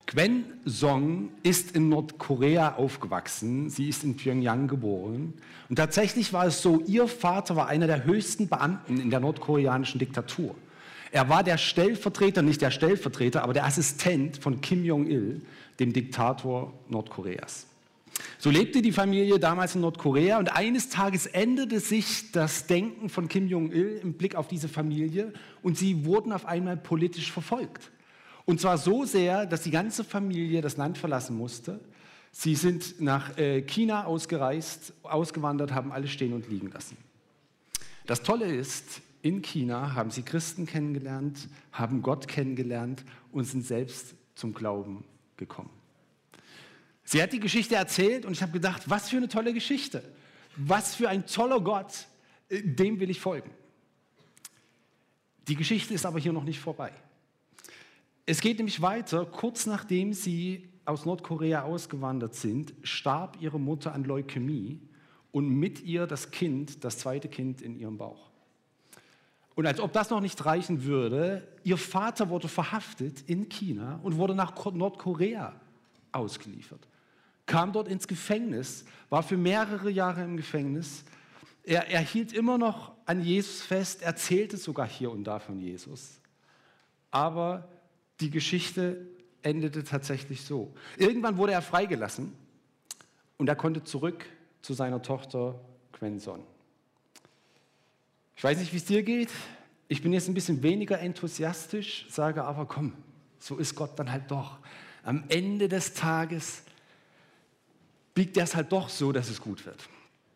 Gwen Song ist in Nordkorea aufgewachsen. Sie ist in Pyongyang geboren. Und tatsächlich war es so, ihr Vater war einer der höchsten Beamten in der nordkoreanischen Diktatur. Er war der Stellvertreter, nicht der Stellvertreter, aber der Assistent von Kim Jong-il, dem Diktator Nordkoreas. So lebte die Familie damals in Nordkorea und eines Tages änderte sich das Denken von Kim Jong-il im Blick auf diese Familie und sie wurden auf einmal politisch verfolgt. Und zwar so sehr, dass die ganze Familie das Land verlassen musste. Sie sind nach China ausgewandert, haben alles stehen und liegen lassen. Das Tolle ist, in China haben sie Christen kennengelernt, haben Gott kennengelernt und sind selbst zum Glauben gekommen. Sie hat die Geschichte erzählt und ich habe gedacht, was für eine tolle Geschichte. Was für ein toller Gott, dem will ich folgen. Die Geschichte ist aber hier noch nicht vorbei. Es geht nämlich weiter. Kurz nachdem sie aus Nordkorea ausgewandert sind, starb ihre Mutter an Leukämie und mit ihr das Kind, das zweite Kind in ihrem Bauch. Und als ob das noch nicht reichen würde, ihr Vater wurde verhaftet in China und wurde nach Nordkorea ausgeliefert. Kam dort ins Gefängnis, war für mehrere Jahre im Gefängnis. Er hielt immer noch an Jesus fest, erzählte sogar hier und da von Jesus. Aber die Geschichte endete tatsächlich so. Irgendwann wurde er freigelassen und er konnte zurück zu seiner Tochter Gwen Song. Ich weiß nicht, wie es dir geht. Ich bin jetzt ein bisschen weniger enthusiastisch, sage aber, komm, so ist Gott dann halt doch. Am Ende des Tages biegt er es halt doch so, dass es gut wird.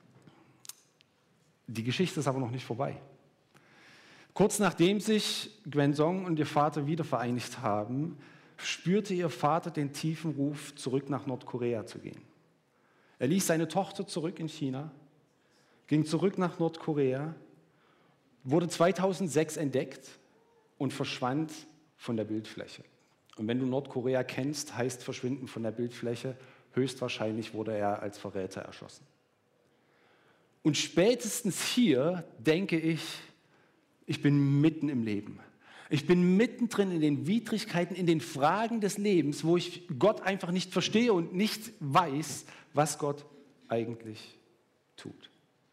Die Geschichte ist aber noch nicht vorbei. Kurz nachdem sich Gwen Song und ihr Vater wieder vereinigt haben, spürte ihr Vater den tiefen Ruf, zurück nach Nordkorea zu gehen. Er ließ seine Tochter zurück in China, ging zurück nach Nordkorea, wurde 2006 entdeckt und verschwand von der Bildfläche. Und wenn du Nordkorea kennst, heißt verschwinden von der Bildfläche, höchstwahrscheinlich wurde er als Verräter erschossen. Und spätestens hier denke ich bin mitten im Leben. Ich bin mittendrin in den Widrigkeiten, in den Fragen des Lebens, wo ich Gott einfach nicht verstehe und nicht weiß, was Gott eigentlich tut.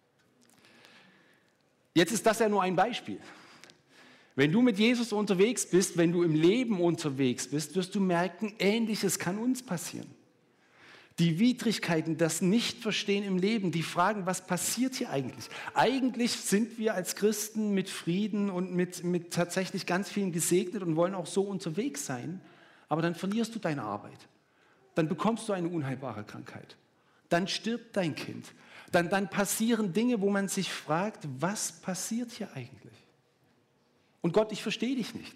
Jetzt ist das ja nur ein Beispiel. Wenn du mit Jesus unterwegs bist, wenn du im Leben unterwegs bist, wirst du merken, Ähnliches kann uns passieren. Die Widrigkeiten, das Nichtverstehen im Leben, die Fragen, was passiert hier eigentlich? Eigentlich sind wir als Christen mit Frieden und mit tatsächlich ganz vielen gesegnet und wollen auch so unterwegs sein, aber dann verlierst du deine Arbeit. Dann bekommst du eine unheilbare Krankheit. Dann stirbt dein Kind. Dann passieren Dinge, wo man sich fragt, was passiert hier eigentlich? Und Gott, ich verstehe dich nicht.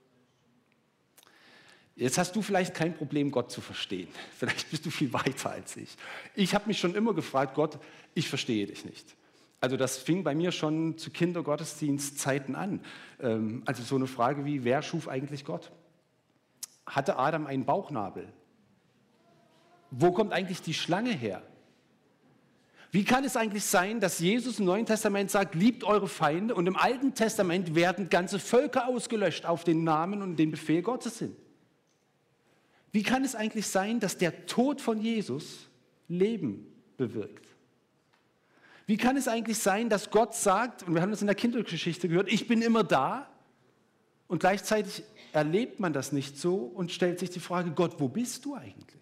Jetzt hast du vielleicht kein Problem, Gott zu verstehen. Vielleicht bist du viel weiter als ich. Ich habe mich schon immer gefragt, Gott, ich verstehe dich nicht. Also das fing bei mir schon zu Kindergottesdienstzeiten an. Also so eine Frage wie, wer schuf eigentlich Gott? Hatte Adam einen Bauchnabel? Wo kommt eigentlich die Schlange her? Wie kann es eigentlich sein, dass Jesus im Neuen Testament sagt, liebt eure Feinde und im Alten Testament werden ganze Völker ausgelöscht auf den Namen und den Befehl Gottes hin? Wie kann es eigentlich sein, dass der Tod von Jesus Leben bewirkt? Wie kann es eigentlich sein, dass Gott sagt, und wir haben das in der Kindergeschichte gehört, ich bin immer da, und gleichzeitig erlebt man das nicht so und stellt sich die Frage, Gott, wo bist du eigentlich?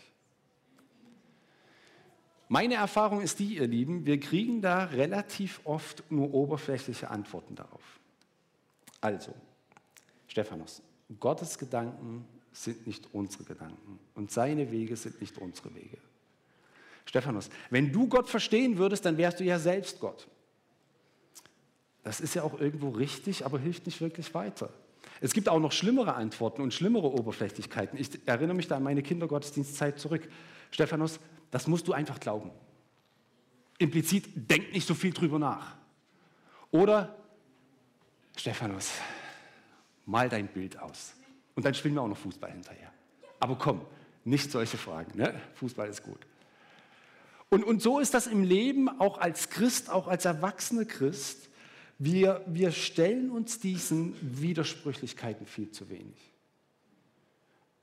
Meine Erfahrung ist die, ihr Lieben, wir kriegen da relativ oft nur oberflächliche Antworten darauf. Also, Stephanus, Gottes Gedanken sind nicht unsere Gedanken und seine Wege sind nicht unsere Wege. Stephanus, wenn du Gott verstehen würdest, dann wärst du ja selbst Gott. Das ist ja auch irgendwo richtig, aber hilft nicht wirklich weiter. Es gibt auch noch schlimmere Antworten und schlimmere Oberflächlichkeiten. Ich erinnere mich da an meine Kindergottesdienstzeit zurück. Stephanus, das musst du einfach glauben. Implizit, denk nicht so viel drüber nach. Oder, Stephanus, mal dein Bild aus. Und dann spielen wir auch noch Fußball hinterher. Aber komm, nicht solche Fragen. Ne? Fußball ist gut. Und so ist das im Leben, auch als Christ, auch als erwachsener Christ. Wir stellen uns diesen Widersprüchlichkeiten viel zu wenig.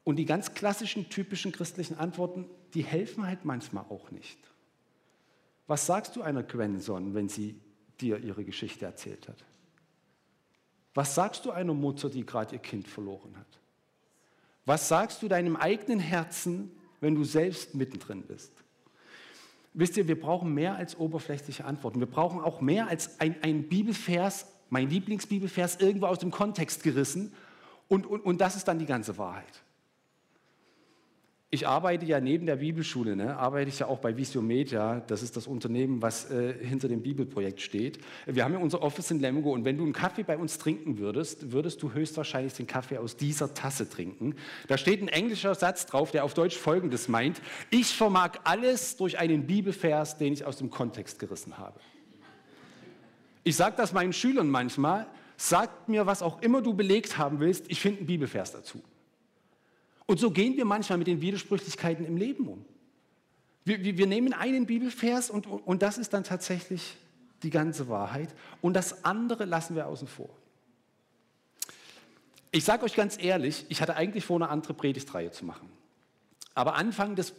Und die ganz klassischen, typischen christlichen Antworten, die helfen halt manchmal auch nicht. Was sagst du einer Gwenson, wenn sie dir ihre Geschichte erzählt hat? Was sagst du einer Mutter, die gerade ihr Kind verloren hat? Was sagst du deinem eigenen Herzen, wenn du selbst mittendrin bist? Wisst ihr, wir brauchen mehr als oberflächliche Antworten. Wir brauchen auch mehr als ein Bibelvers, mein Lieblingsbibelvers, irgendwo aus dem Kontext gerissen und das ist dann die ganze Wahrheit. Ich arbeite ja neben der Bibelschule, arbeite ich ja auch bei Visio Media, das ist das Unternehmen, was hinter dem Bibelprojekt steht. Wir haben ja unser Office in Lemgo und wenn du einen Kaffee bei uns trinken würdest, würdest du höchstwahrscheinlich den Kaffee aus dieser Tasse trinken. Da steht ein englischer Satz drauf, der auf Deutsch Folgendes meint: Ich vermag alles durch einen Bibelvers, den ich aus dem Kontext gerissen habe. Ich sage das meinen Schülern manchmal: Sag mir, was auch immer du belegt haben willst, ich finde einen Bibelvers dazu. Und so gehen wir manchmal mit den Widersprüchlichkeiten im Leben um. Wir nehmen einen Bibelvers und das ist dann tatsächlich die ganze Wahrheit und das andere lassen wir außen vor. Ich sage euch ganz ehrlich, ich hatte eigentlich vor, eine andere Predigtreihe zu machen. Aber Anfang des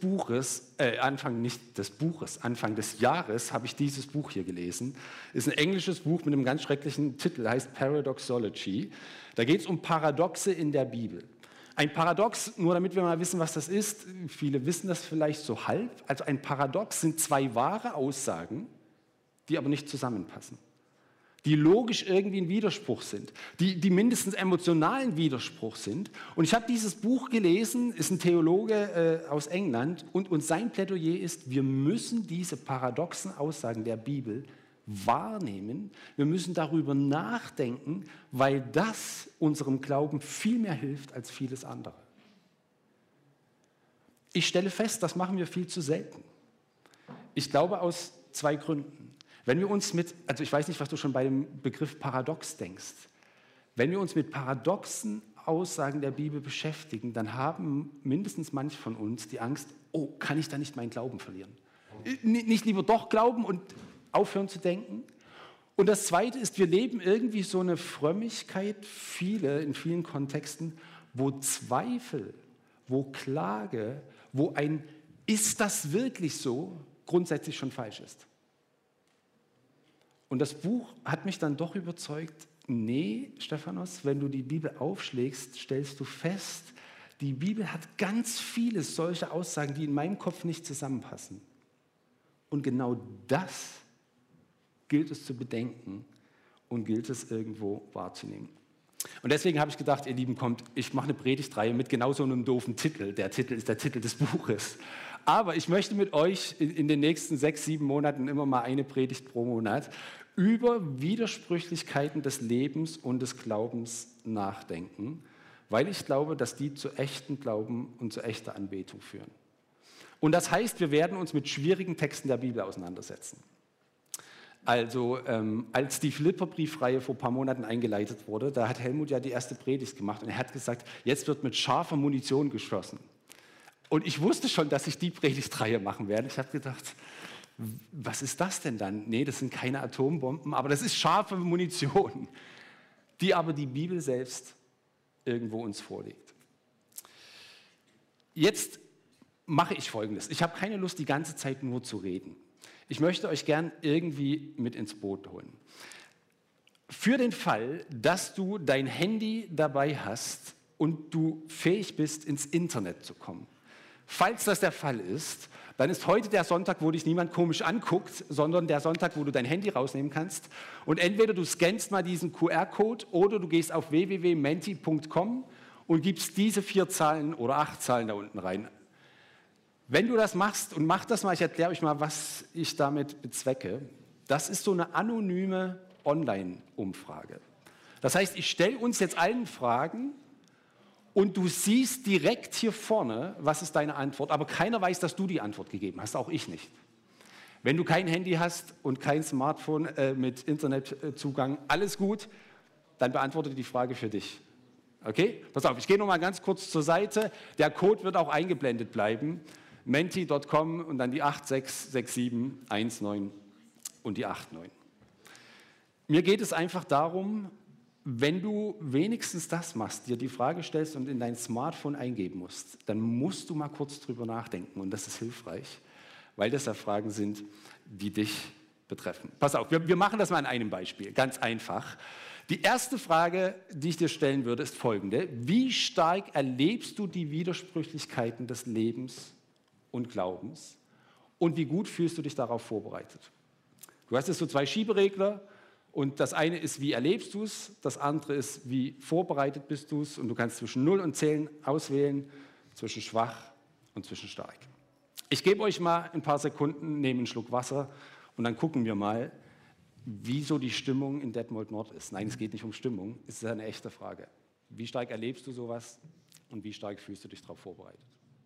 Jahres habe ich dieses Buch hier gelesen. Ist ein englisches Buch mit einem ganz schrecklichen Titel, heißt Paradoxology. Da geht es um Paradoxe in der Bibel. Ein Paradox, nur damit wir mal wissen, was das ist, viele wissen das vielleicht so halb, also ein Paradox sind zwei wahre Aussagen, die aber nicht zusammenpassen, die logisch irgendwie ein Widerspruch sind, die mindestens emotionalen Widerspruch sind. Und ich habe dieses Buch gelesen, ist ein Theologe aus England und sein Plädoyer ist, wir müssen diese paradoxen Aussagen der Bibel wahrnehmen, wir müssen darüber nachdenken, weil das unserem Glauben viel mehr hilft als vieles andere. Ich stelle fest, das machen wir viel zu selten. Ich glaube aus zwei Gründen. Wenn wir uns also ich weiß nicht, was du schon bei dem Begriff Paradox denkst, wenn wir uns mit paradoxen Aussagen der Bibel beschäftigen, dann haben mindestens manche von uns die Angst, oh, kann ich da nicht meinen Glauben verlieren? Nicht lieber doch glauben und aufhören zu denken. Und das Zweite ist, wir leben irgendwie so eine Frömmigkeit, in vielen Kontexten, wo Zweifel, wo Klage, wo ein "Ist das wirklich so?" grundsätzlich schon falsch ist. Und das Buch hat mich dann doch überzeugt, nee, Stephanos, wenn du die Bibel aufschlägst, stellst du fest, die Bibel hat ganz viele solche Aussagen, die in meinem Kopf nicht zusammenpassen. Und genau das gilt es zu bedenken und gilt es irgendwo wahrzunehmen. Und deswegen habe ich gedacht, ihr Lieben, kommt, ich mache eine Predigtreihe mit genau so einem doofen Titel. Der Titel ist der Titel des Buches. Aber ich möchte mit euch in den nächsten 6, 7 Monaten immer mal eine Predigt pro Monat über Widersprüchlichkeiten des Lebens und des Glaubens nachdenken, weil ich glaube, dass die zu echtem Glauben und zu echter Anbetung führen. Und das heißt, wir werden uns mit schwierigen Texten der Bibel auseinandersetzen. Also als die Philipperbriefreihe vor ein paar Monaten eingeleitet wurde, da hat Helmut ja die erste Predigt gemacht und er hat gesagt, jetzt wird mit scharfer Munition geschossen. Und ich wusste schon, dass ich die Predigtreihe machen werde. Ich habe gedacht, was ist das denn dann? Nee, das sind keine Atombomben, aber das ist scharfe Munition, die aber die Bibel selbst irgendwo uns vorlegt. Jetzt mache ich Folgendes. Ich habe keine Lust, die ganze Zeit nur zu reden. Ich möchte euch gern irgendwie mit ins Boot holen. Für den Fall, dass du dein Handy dabei hast und du fähig bist, ins Internet zu kommen. Falls das der Fall ist, dann ist heute der Sonntag, wo dich niemand komisch anguckt, sondern der Sonntag, wo du dein Handy rausnehmen kannst. Und entweder du scannst mal diesen QR-Code oder du gehst auf www.menti.com und gibst diese 4 Zahlen oder 8 Zahlen da unten rein. Wenn du das machst, und mach das mal, ich erkläre euch mal, was ich damit bezwecke, das ist so eine anonyme Online-Umfrage. Das heißt, ich stelle uns jetzt allen Fragen und du siehst direkt hier vorne, was ist deine Antwort, aber keiner weiß, dass du die Antwort gegeben hast, auch ich nicht. Wenn du kein Handy hast und kein Smartphone mit Internetzugang, alles gut, dann beantworte die Frage für dich. Okay? Pass auf, ich gehe noch mal ganz kurz zur Seite. Der Code wird auch eingeblendet bleiben. Menti.com und dann die 866719 und die 89. Mir geht es einfach darum, wenn du wenigstens das machst, dir die Frage stellst und in dein Smartphone eingeben musst, dann musst du mal kurz drüber nachdenken und das ist hilfreich, weil das ja Fragen sind, die dich betreffen. Pass auf, wir machen das mal an einem Beispiel, ganz einfach. Die erste Frage, die ich dir stellen würde, ist folgende. Wie stark erlebst du die Widersprüchlichkeiten des Lebens und Glaubens und wie gut fühlst du dich darauf vorbereitet? Du hast jetzt so zwei Schieberegler und das eine ist, wie erlebst du es, das andere ist, wie vorbereitet bist du es und du kannst zwischen 0 und 10 auswählen, zwischen schwach und zwischen stark. Ich gebe euch mal ein paar Sekunden, nehme einen Schluck Wasser und dann gucken wir mal, wie so die Stimmung in Detmold Nord ist. Nein, es geht nicht um Stimmung, es ist eine echte Frage. Wie stark erlebst du sowas und wie stark fühlst du dich darauf vorbereitet?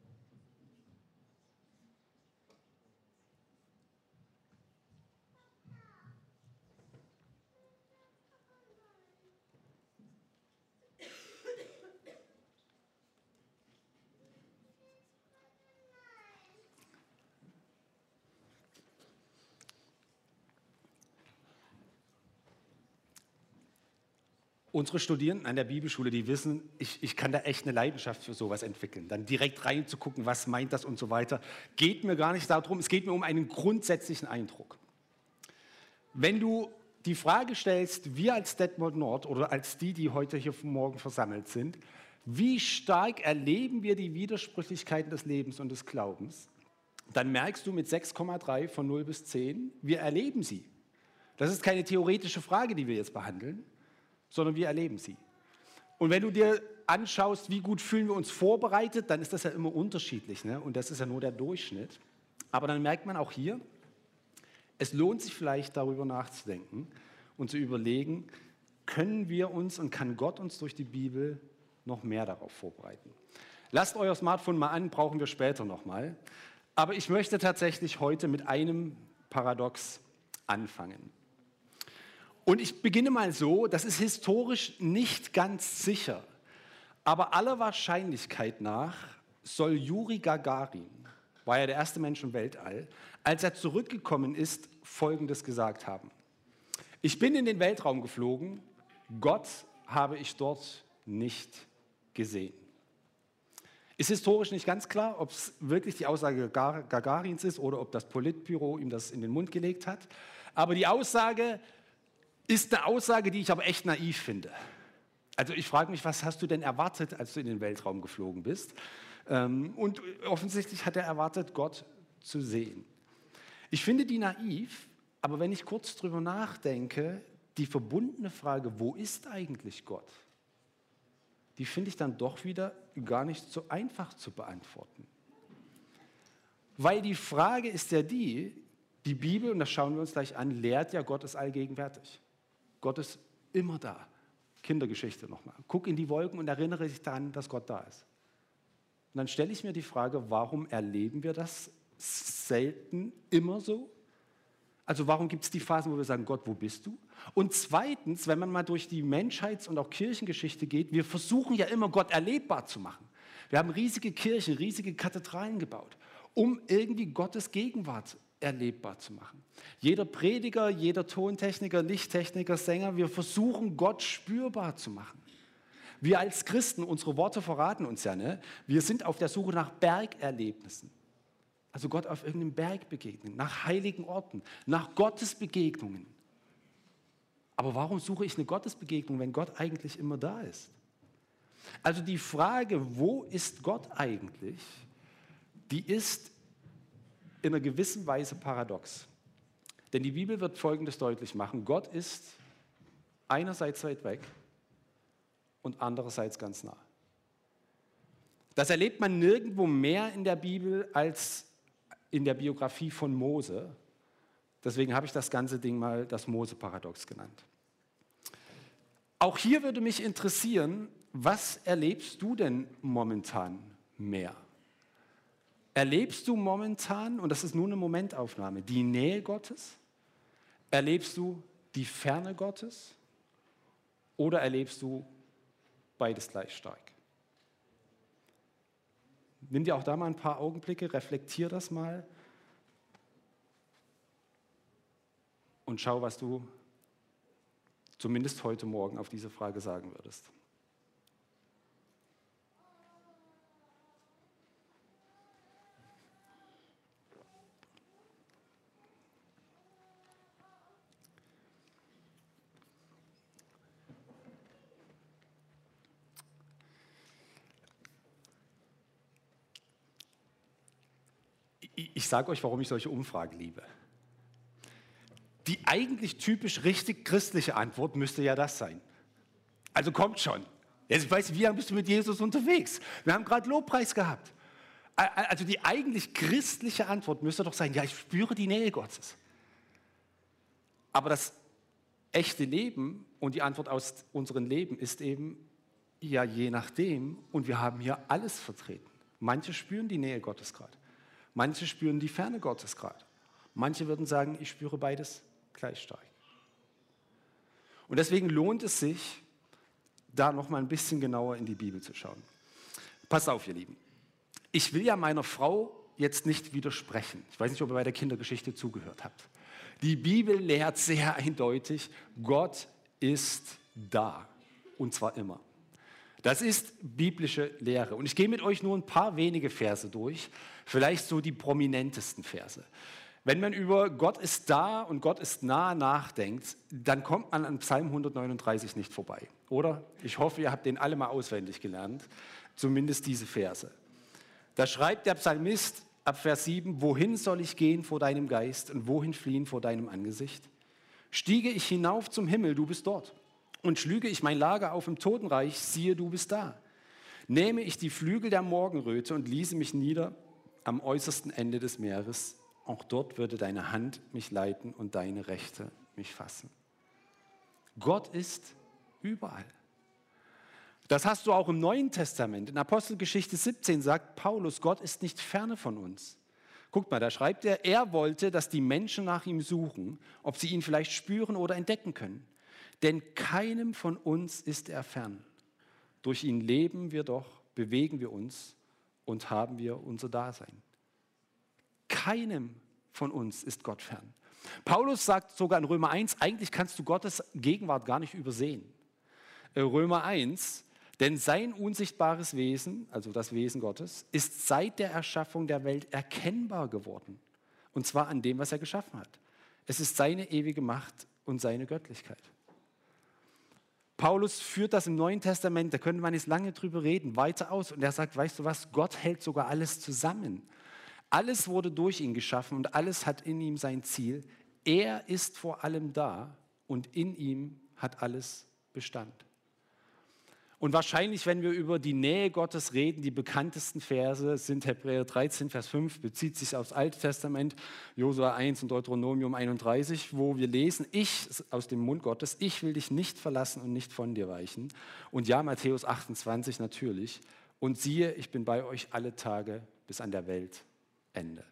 Unsere Studierenden an der Bibelschule, die wissen, ich kann da echt eine Leidenschaft für sowas entwickeln. Dann direkt reinzugucken, was meint das und so weiter. Geht mir gar nicht darum, es geht mir um einen grundsätzlichen Eindruck. Wenn du die Frage stellst, wir als Detmold Nord oder als die heute hier morgen versammelt sind, wie stark erleben wir die Widersprüchlichkeiten des Lebens und des Glaubens, dann merkst du mit 6,3 von 0 bis 10, wir erleben sie. Das ist keine theoretische Frage, die wir jetzt behandeln, sondern wir erleben sie. Und wenn du dir anschaust, wie gut fühlen wir uns vorbereitet, dann ist das ja immer unterschiedlich, ne? Und das ist ja nur der Durchschnitt. Aber dann merkt man auch hier, es lohnt sich vielleicht darüber nachzudenken und zu überlegen, können wir uns und kann Gott uns durch die Bibel noch mehr darauf vorbereiten. Lasst euer Smartphone mal an, brauchen wir später nochmal. Aber ich möchte tatsächlich heute mit einem Paradox anfangen. Und ich beginne mal so, das ist historisch nicht ganz sicher, aber aller Wahrscheinlichkeit nach soll Juri Gagarin, war ja der erste Mensch im Weltall, als er zurückgekommen ist, Folgendes gesagt haben. Ich bin in den Weltraum geflogen, Gott habe ich dort nicht gesehen. Ist historisch nicht ganz klar, ob es wirklich die Aussage Gagarins ist oder ob das Politbüro ihm das in den Mund gelegt hat. Aber die Aussage ist eine Aussage, die ich aber echt naiv finde. Also ich frage mich, was hast du denn erwartet, als du in den Weltraum geflogen bist? Und offensichtlich hat er erwartet, Gott zu sehen. Ich finde die naiv, aber wenn ich kurz drüber nachdenke, die verbundene Frage, wo ist eigentlich Gott? Die finde ich dann doch wieder gar nicht so einfach zu beantworten. Weil die Frage ist ja die Bibel, und das schauen wir uns gleich an, lehrt ja, Gott ist allgegenwärtig. Gott ist immer da. Kindergeschichte nochmal. Guck in die Wolken und erinnere dich daran, dass Gott da ist. Und dann stelle ich mir die Frage, warum erleben wir das selten immer so? Also warum gibt es die Phasen, wo wir sagen, Gott, wo bist du? Und zweitens, wenn man mal durch die Menschheits- und auch Kirchengeschichte geht, wir versuchen ja immer, Gott erlebbar zu machen. Wir haben riesige Kirchen, riesige Kathedralen gebaut, um irgendwie Gottes Gegenwart erlebbar zu machen. Jeder Prediger, jeder Tontechniker, Lichttechniker, Sänger, wir versuchen, Gott spürbar zu machen. Wir als Christen, unsere Worte verraten uns ja, ne? Wir sind auf der Suche nach Bergerlebnissen. Also Gott auf irgendeinem Berg begegnen, nach heiligen Orten, nach Gottesbegegnungen. Aber warum suche ich eine Gottesbegegnung, wenn Gott eigentlich immer da ist? Also die Frage, wo ist Gott eigentlich, die ist in einer gewissen Weise paradox. Denn die Bibel wird Folgendes deutlich machen. Gott ist einerseits weit weg und andererseits ganz nah. Das erlebt man nirgendwo mehr in der Bibel als in der Biografie von Mose. Deswegen habe ich das ganze Ding mal das Mose-Paradox genannt. Auch hier würde mich interessieren, was erlebst du denn momentan mehr? Erlebst du momentan, und das ist nur eine Momentaufnahme, die Nähe Gottes? Erlebst du die Ferne Gottes? Oder erlebst du beides gleich stark? Nimm dir auch da mal ein paar Augenblicke, reflektier das mal und schau, was du zumindest heute Morgen auf diese Frage sagen würdest. Ich sage euch, warum ich solche Umfragen liebe. Die eigentlich typisch richtig christliche Antwort müsste ja das sein. Also kommt schon. Jetzt weiß ich, wie lange bist du mit Jesus unterwegs? Wir haben gerade Lobpreis gehabt. Also die eigentlich christliche Antwort müsste doch sein, ja, ich spüre die Nähe Gottes. Aber das echte Leben und die Antwort aus unserem Leben ist eben, ja, je nachdem. Und wir haben hier alles vertreten. Manche spüren die Nähe Gottes gerade. Manche spüren die Ferne Gottes gerade. Manche würden sagen, ich spüre beides gleich stark. Und deswegen lohnt es sich, da noch mal ein bisschen genauer in die Bibel zu schauen. Passt auf, ihr Lieben. Ich will ja meiner Frau jetzt nicht widersprechen. Ich weiß nicht, ob ihr bei der Kindergeschichte zugehört habt. Die Bibel lehrt sehr eindeutig, Gott ist da. Und zwar immer. Das ist biblische Lehre. Und ich gehe mit euch nur ein paar wenige Verse durch, vielleicht so die prominentesten Verse. Wenn man über Gott ist da und Gott ist nah nachdenkt, dann kommt man an Psalm 139 nicht vorbei, oder? Ich hoffe, ihr habt den alle mal auswendig gelernt, zumindest diese Verse. Da schreibt der Psalmist ab Vers 7, wohin soll ich gehen vor deinem Geist und wohin fliehen vor deinem Angesicht? Stiege ich hinauf zum Himmel, du bist dort. Und schlüge ich mein Lager auf im Totenreich, siehe, du bist da. Nähme ich die Flügel der Morgenröte und ließe mich nieder am äußersten Ende des Meeres, auch dort würde deine Hand mich leiten und deine Rechte mich fassen. Gott ist überall. Das hast du auch im Neuen Testament. In Apostelgeschichte 17 sagt Paulus, Gott ist nicht ferne von uns. Guckt mal, da schreibt er wollte, dass die Menschen nach ihm suchen, ob sie ihn vielleicht spüren oder entdecken können. Denn keinem von uns ist er fern. Durch ihn leben wir doch, bewegen wir uns und haben wir unser Dasein. Keinem von uns ist Gott fern. Paulus sagt sogar in Römer 1, eigentlich kannst du Gottes Gegenwart gar nicht übersehen. Römer 1, denn sein unsichtbares Wesen, also das Wesen Gottes, ist seit der Erschaffung der Welt erkennbar geworden. Und zwar an dem, was er geschaffen hat. Es ist seine ewige Macht und seine Göttlichkeit. Paulus führt das im Neuen Testament, da könnte man jetzt lange drüber reden, weiter aus. Und er sagt, weißt du was, Gott hält sogar alles zusammen. Alles wurde durch ihn geschaffen und alles hat in ihm sein Ziel. Er ist vor allem da und in ihm hat alles Bestand. Und wahrscheinlich, wenn wir über die Nähe Gottes reden, die bekanntesten Verse sind Hebräer 13, Vers 5, bezieht sich aufs Alte Testament, Josua 1 und Deuteronomium 31, wo wir lesen, ich aus dem Mund Gottes, ich will dich nicht verlassen und nicht von dir weichen. Und ja, Matthäus 28 natürlich. Und siehe, ich bin bei euch alle Tage bis an der Weltende.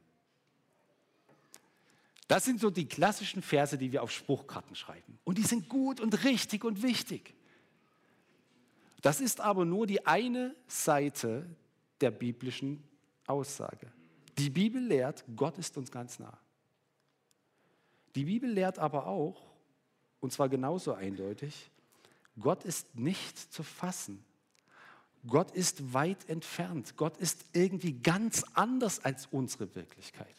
Das sind so die klassischen Verse, die wir auf Spruchkarten schreiben. Und die sind gut und richtig und wichtig. Das ist aber nur die eine Seite der biblischen Aussage. Die Bibel lehrt, Gott ist uns ganz nah. Die Bibel lehrt aber auch, und zwar genauso eindeutig, Gott ist nicht zu fassen. Gott ist weit entfernt. Gott ist irgendwie ganz anders als unsere Wirklichkeit.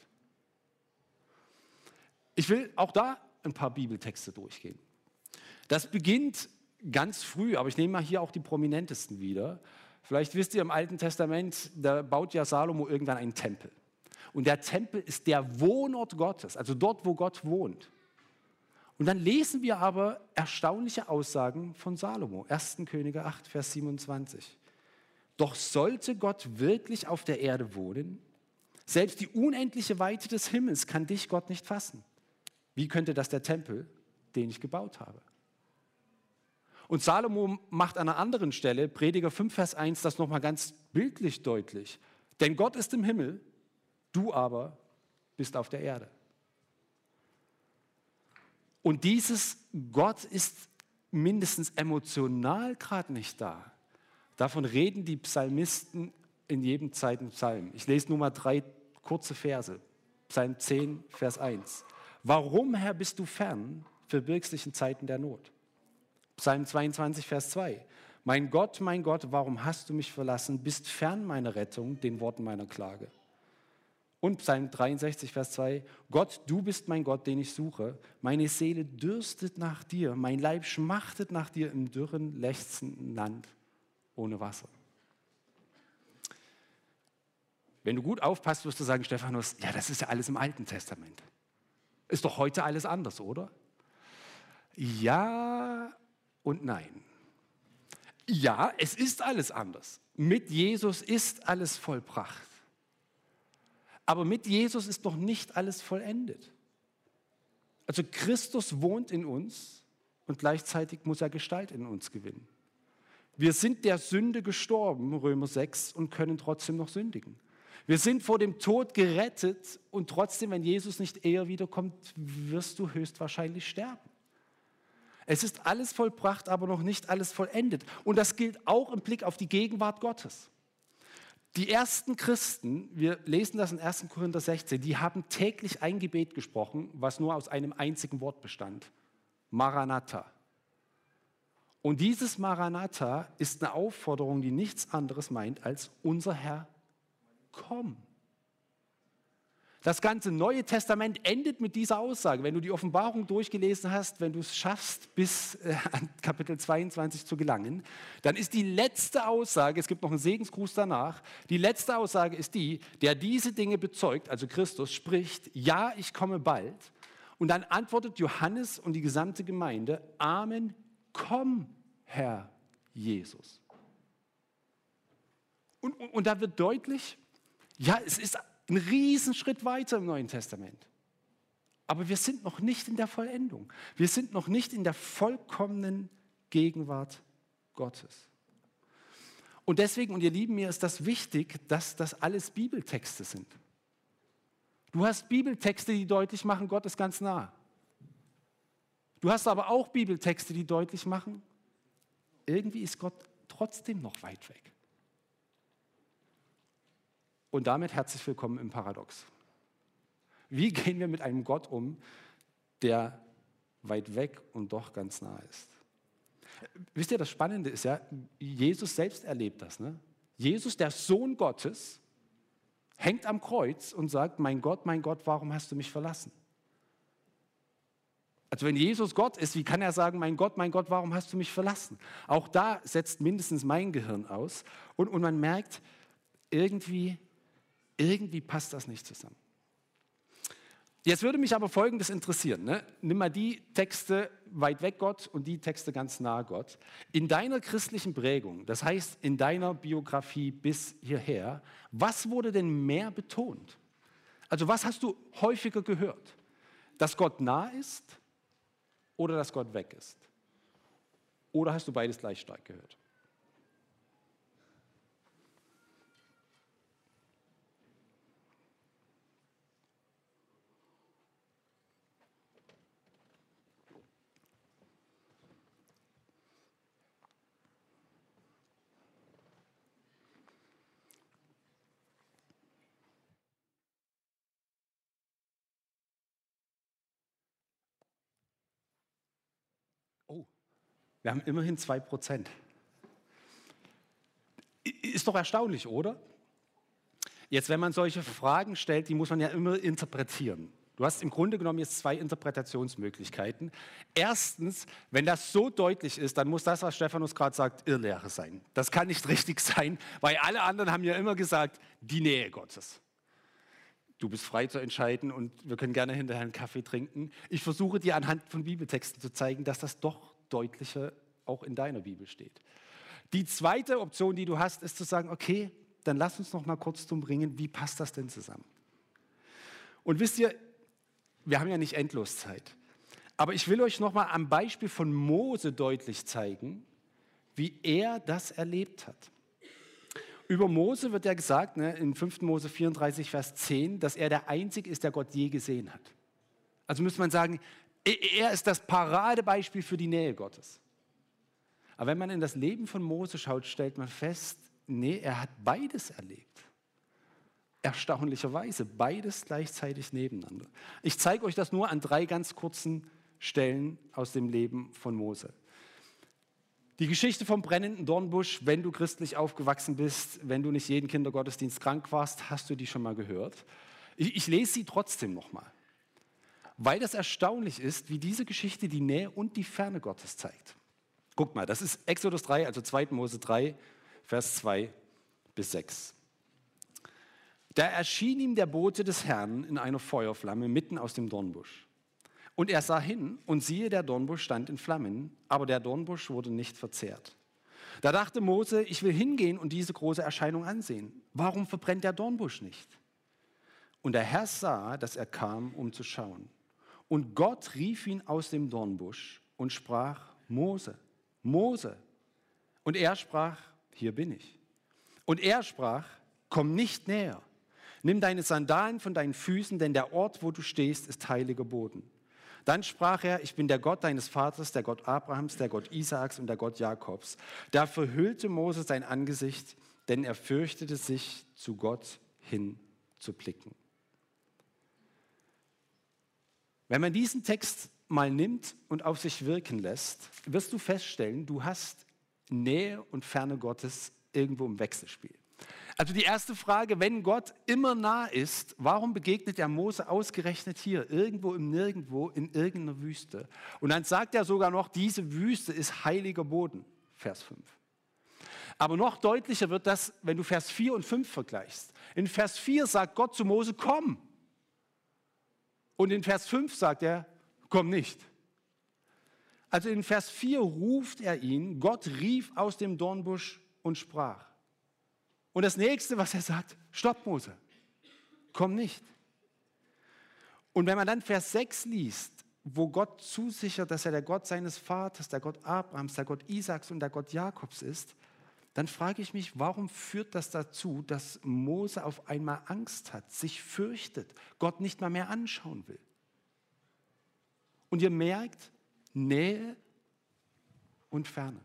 Ich will auch da ein paar Bibeltexte durchgehen. Das beginnt ganz früh, aber ich nehme mal hier auch die prominentesten wieder. Vielleicht wisst ihr, im Alten Testament, da baut ja Salomo irgendwann einen Tempel. Und der Tempel ist der Wohnort Gottes, also dort, wo Gott wohnt. Und dann lesen wir aber erstaunliche Aussagen von Salomo. 1. Könige 8, Vers 27. Doch sollte Gott wirklich auf der Erde wohnen, selbst die unendliche Weite des Himmels kann dich Gott nicht fassen. Wie könnte das der Tempel, den ich gebaut habe? Und Salomo macht an einer anderen Stelle, Prediger 5, Vers 1, das nochmal ganz bildlich deutlich. Denn Gott ist im Himmel, du aber bist auf der Erde. Und dieses Gott ist mindestens emotional gerade nicht da. Davon reden die Psalmisten in jedem zweiten Psalm. Ich lese nur mal 3 kurze Verse. Psalm 10, Vers 1. Warum, Herr, bist du fern, verbirgst dich in Zeiten der Not? Psalm 22, Vers 2. Mein Gott, warum hast du mich verlassen? Bist fern meiner Rettung, den Worten meiner Klage. Und Psalm 63, Vers 2. Gott, du bist mein Gott, den ich suche. Meine Seele dürstet nach dir. Mein Leib schmachtet nach dir im dürren, lechzenden Land ohne Wasser. Wenn du gut aufpasst, wirst du sagen, Stephanus, ja, das ist ja alles im Alten Testament. Ist doch heute alles anders, oder? Ja und nein. Ja, es ist alles anders. Mit Jesus ist alles vollbracht. Aber mit Jesus ist noch nicht alles vollendet. Also Christus wohnt in uns und gleichzeitig muss er Gestalt in uns gewinnen. Wir sind der Sünde gestorben, Römer 6, und können trotzdem noch sündigen. Wir sind vor dem Tod gerettet und trotzdem, wenn Jesus nicht eher wiederkommt, wirst du höchstwahrscheinlich sterben. Es ist alles vollbracht, aber noch nicht alles vollendet. Und das gilt auch im Blick auf die Gegenwart Gottes. Die ersten Christen, wir lesen das in 1. Korinther 16, die haben täglich ein Gebet gesprochen, was nur aus einem einzigen Wort bestand. Maranatha. Und dieses Maranatha ist eine Aufforderung, die nichts anderes meint als unser Herr, komm. Das ganze Neue Testament endet mit dieser Aussage. Wenn du die Offenbarung durchgelesen hast, wenn du es schaffst, bis an Kapitel 22 zu gelangen, dann ist die letzte Aussage, es gibt noch einen Segensgruß danach, die letzte Aussage ist die, der diese Dinge bezeugt, also Christus, spricht, ja, ich komme bald. Und dann antwortet Johannes und die gesamte Gemeinde, Amen, komm, Herr Jesus. Und da wird deutlich, ja, es ist ein Riesenschritt weiter im Neuen Testament. Aber wir sind noch nicht in der Vollendung. Wir sind noch nicht in der vollkommenen Gegenwart Gottes. Und deswegen, und ihr Lieben, mir ist das wichtig, dass das alles Bibeltexte sind. Du hast Bibeltexte, die deutlich machen, Gott ist ganz nah. Du hast aber auch Bibeltexte, die deutlich machen, irgendwie ist Gott trotzdem noch weit weg. Und damit herzlich willkommen im Paradox. Wie gehen wir mit einem Gott um, der weit weg und doch ganz nah ist? Wisst ihr, das Spannende ist ja, Jesus selbst erlebt das. Ne? Jesus, der Sohn Gottes, hängt am Kreuz und sagt, mein Gott, warum hast du mich verlassen? Also wenn Jesus Gott ist, wie kann er sagen, mein Gott, warum hast du mich verlassen? Auch da setzt mindestens mein Gehirn aus und man merkt, irgendwie passt das nicht zusammen. Jetzt würde mich aber Folgendes interessieren. Ne? Nimm mal die Texte weit weg Gott und die Texte ganz nah Gott. In deiner christlichen Prägung, das heißt in deiner Biografie bis hierher, was wurde denn mehr betont? Also was hast du häufiger gehört? Dass Gott nah ist oder dass Gott weg ist? Oder hast du beides gleich stark gehört? Oh, wir haben immerhin 2%. Ist doch erstaunlich, oder? Jetzt, wenn man solche Fragen stellt, die muss man ja immer interpretieren. Du hast im Grunde genommen jetzt 2 Interpretationsmöglichkeiten. Erstens, wenn das so deutlich ist, dann muss das, was Stephanus gerade sagt, Irrlehre sein. Das kann nicht richtig sein, weil alle anderen haben ja immer gesagt, die Nähe Gottes. Du bist frei zu entscheiden und wir können gerne hinterher einen Kaffee trinken. Ich versuche dir anhand von Bibeltexten zu zeigen, dass das doch deutlicher auch in deiner Bibel steht. Die zweite Option, die du hast, ist zu sagen, okay, dann lass uns noch mal kurz drum bringen, wie passt das denn zusammen? Und wisst ihr, wir haben ja nicht endlos Zeit, aber ich will euch noch mal am Beispiel von Mose deutlich zeigen, wie er das erlebt hat. Über Mose wird ja gesagt, ne, in 5. Mose 34, Vers 10, dass er der Einzige ist, der Gott je gesehen hat. Also müsste man sagen, er ist das Paradebeispiel für die Nähe Gottes. Aber wenn man in das Leben von Mose schaut, stellt man fest, nee, er hat beides erlebt. Erstaunlicherweise, beides gleichzeitig nebeneinander. Ich zeige euch das nur an 3 ganz kurzen Stellen aus dem Leben von Mose. Die Geschichte vom brennenden Dornbusch, wenn du christlich aufgewachsen bist, wenn du nicht jeden Kindergottesdienst krank warst, hast du die schon mal gehört. Ich lese sie trotzdem nochmal, weil das erstaunlich ist, wie diese Geschichte die Nähe und die Ferne Gottes zeigt. Guckt mal, das ist Exodus 3, also 2. Mose 3, Vers 2 bis 6. Da erschien ihm der Bote des Herrn in einer Feuerflamme mitten aus dem Dornbusch. Und er sah hin, und siehe, der Dornbusch stand in Flammen, aber der Dornbusch wurde nicht verzehrt. Da dachte Mose, ich will hingehen und diese große Erscheinung ansehen. Warum verbrennt der Dornbusch nicht? Und der Herr sah, dass er kam, um zu schauen. Und Gott rief ihn aus dem Dornbusch und sprach, Mose, Mose. Und er sprach, hier bin ich. Und er sprach, komm nicht näher. Nimm deine Sandalen von deinen Füßen, denn der Ort, wo du stehst, ist heiliger Boden. Dann sprach er, ich bin der Gott deines Vaters, der Gott Abrahams, der Gott Isaaks und der Gott Jakobs. Da verhüllte Mose sein Angesicht, denn er fürchtete sich, zu Gott hin zu blicken. Wenn man diesen Text mal nimmt und auf sich wirken lässt, wirst du feststellen, du hast Nähe und Ferne Gottes irgendwo im Wechselspiel. Also die erste Frage, wenn Gott immer nah ist, warum begegnet er Mose ausgerechnet hier, irgendwo im Nirgendwo, in irgendeiner Wüste? Und dann sagt er sogar noch, diese Wüste ist heiliger Boden, Vers 5. Aber noch deutlicher wird das, wenn du Vers 4 und 5 vergleichst. In Vers 4 sagt Gott zu Mose, komm. Und in Vers 5 sagt er, komm nicht. Also in Vers 4 ruft er ihn, Gott rief aus dem Dornbusch und sprach. Und das nächste, was er sagt, stopp Mose, komm nicht. Und wenn man dann Vers 6 liest, wo Gott zusichert, dass er der Gott seines Vaters, der Gott Abrahams, der Gott Isaaks und der Gott Jakobs ist, dann frage ich mich, warum führt das dazu, dass Mose auf einmal Angst hat, sich fürchtet, Gott nicht mal mehr anschauen will? Und ihr merkt, Nähe und Ferne.